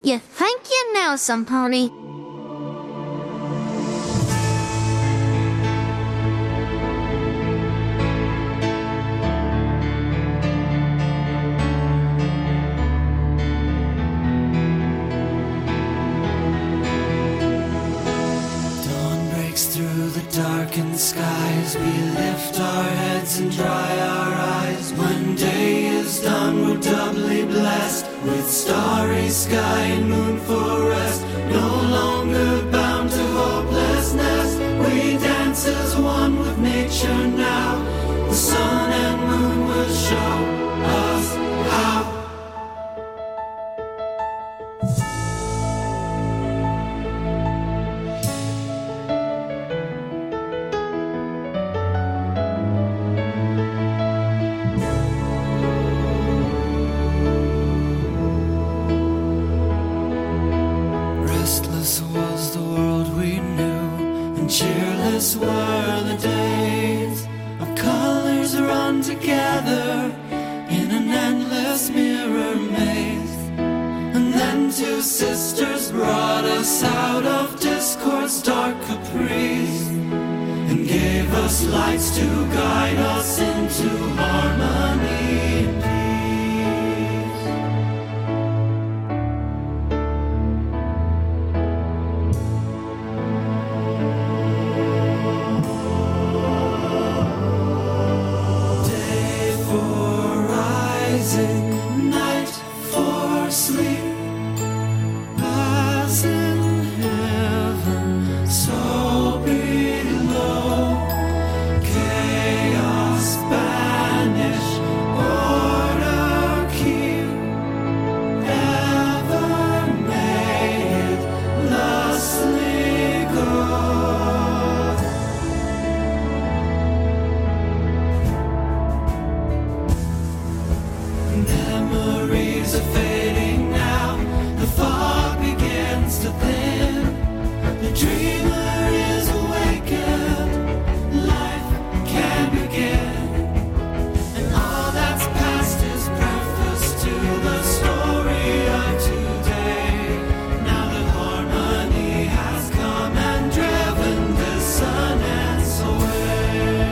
You think you know some, pony? Darkened skies, we lift our heads and dry our eyes. When day is done, we're doubly blessed with starry sky and moon for rest. No longer bound to hopelessness, we dance as one with nature now. The sun and moon will show us how. Cheerless were the days, our colors run together in an endless mirror maze. And then two sisters brought us out of discord's dark caprice and gave us lights to guide us into harmony and peace. Night for sleep, as in heaven, so below. Chaos banish, order keep, ever may it thusly go. Memories are fading now, the fog begins to thin. The dreamer is awakened, life can begin. And all that's past is preface to the story of today. Now that harmony has come and driven dissonance away.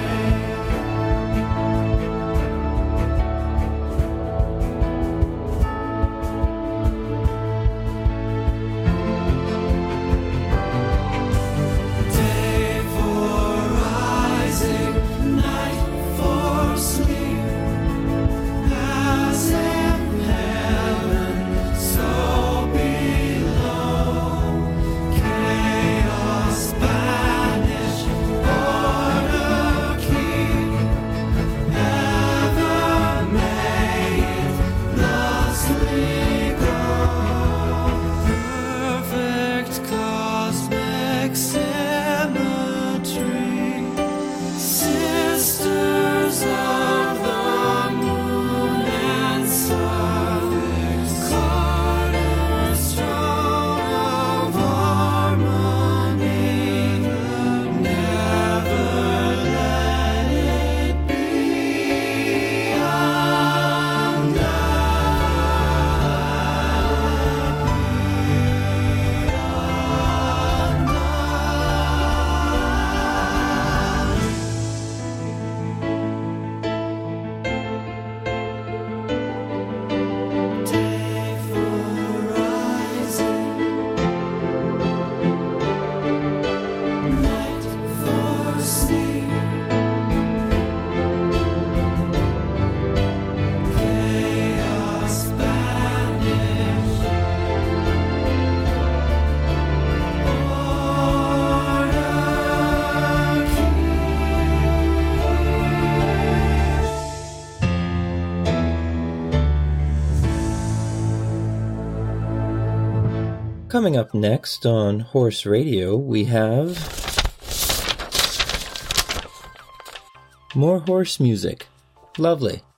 Coming up next on Horse Radio, we have more horse music. Lovely.